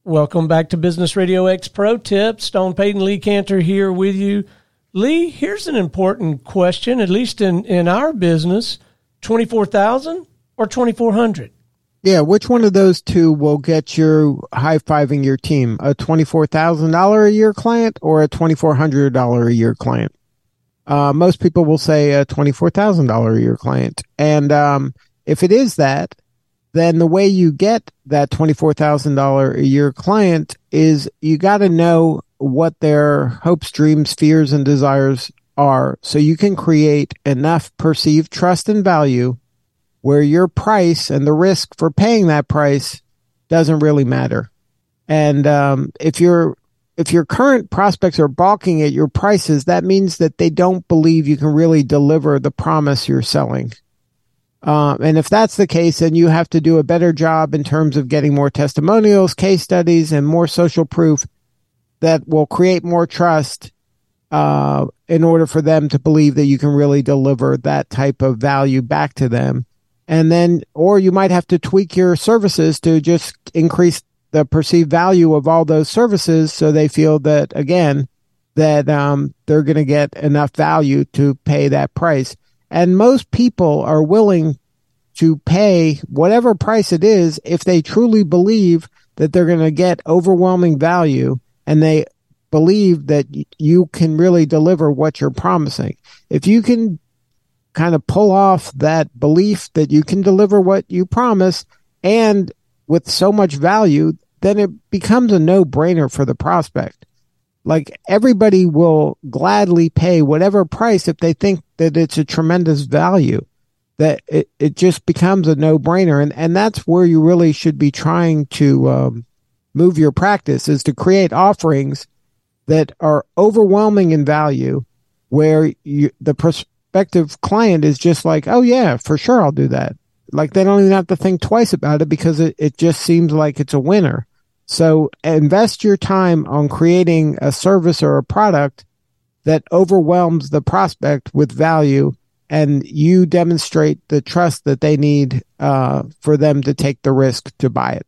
Welcome back to Business Radio X Pro Tips. Stone Payton, Lee Cantor here with you. Lee, here's an important question, at least in our business, 24,000 or 2,400? Yeah, which one of those two will get you high-fiving your team? A $24,000 a year client or a $2,400 a year client? Most people will say a $24,000 a year client. And if it is that, then the way you get that $24,000 a year client is you got to know what their hopes, dreams, fears, and desires are so you can create enough perceived trust and value where your price and the risk for paying that price doesn't really matter. And if your current prospects are balking at your prices, that means that they don't believe you can really deliver the promise you're selling. And if that's the case, then you have to do a better job in terms of getting more testimonials, case studies, and more social proof that will create more trust in order for them to believe that you can really deliver that type of value back to them. And then, or you might have to tweak your services to just increase the perceived value of all those services so they feel that, again, that they're going to get enough value to pay that price. And most people are willing to pay whatever price it is if they truly believe that they're going to get overwhelming value and they believe that you can really deliver what you're promising. If you can kind of pull off that belief that you can deliver what you promise and with so much value, then it becomes a no-brainer for the prospect. Like everybody will gladly pay whatever price if they think that it's a tremendous value, that it just becomes a no-brainer. And that's where you really should be trying to move your practice, is to create offerings that are overwhelming in value, where the prospective client is just like, oh yeah, for sure, I'll do that. Like they don't even have to think twice about it because it just seems like it's a winner. So invest your time on creating a service or a product that overwhelms the prospect with value, and you demonstrate the trust that they need for them to take the risk to buy it.